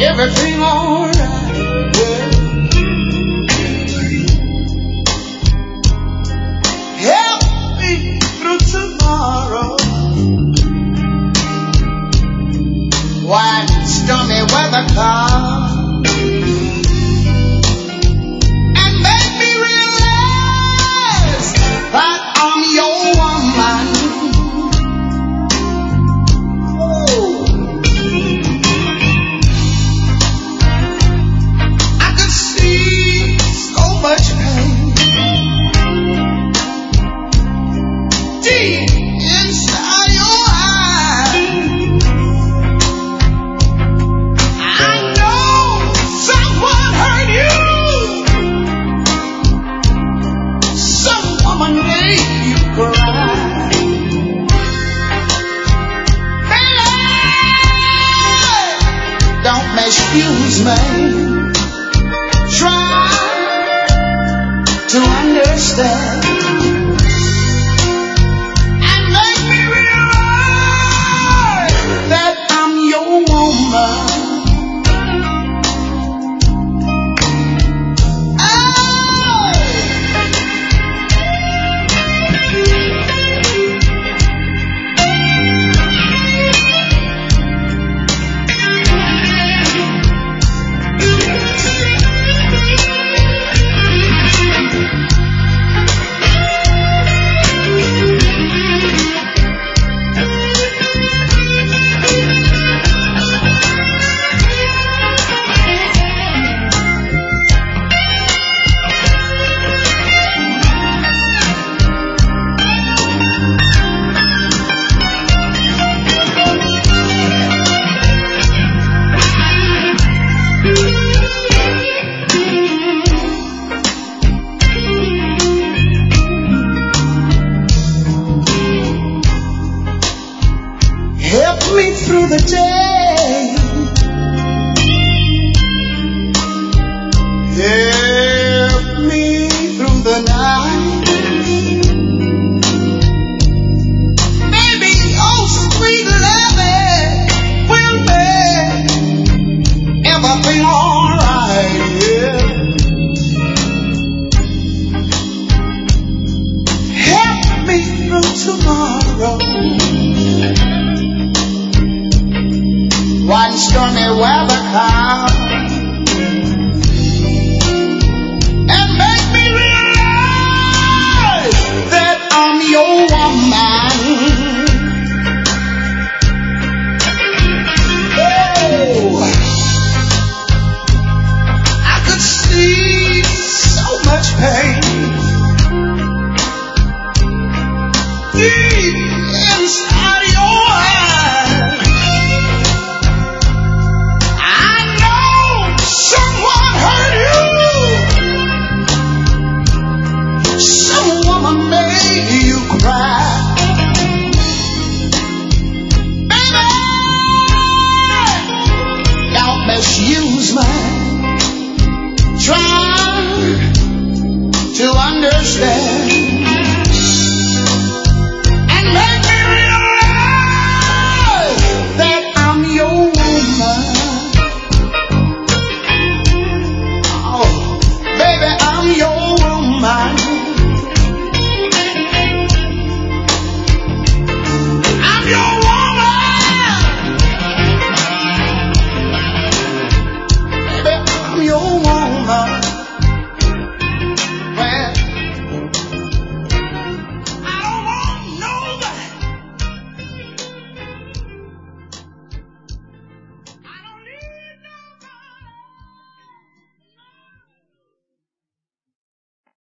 everything alright. Yeah. Help me through tomorrow. When stormy weather comes. Excuse me, try to understand and make me realize that I'm your woman. Help me through the day. Help me through the night. Baby, oh sweet loving will make everything alright. Yeah. Help me through tomorrow. One stormy weather comes and make me realize that I'm your woman. Oh, I could see so much pain deep inside your eyes. Use mine, try to understand.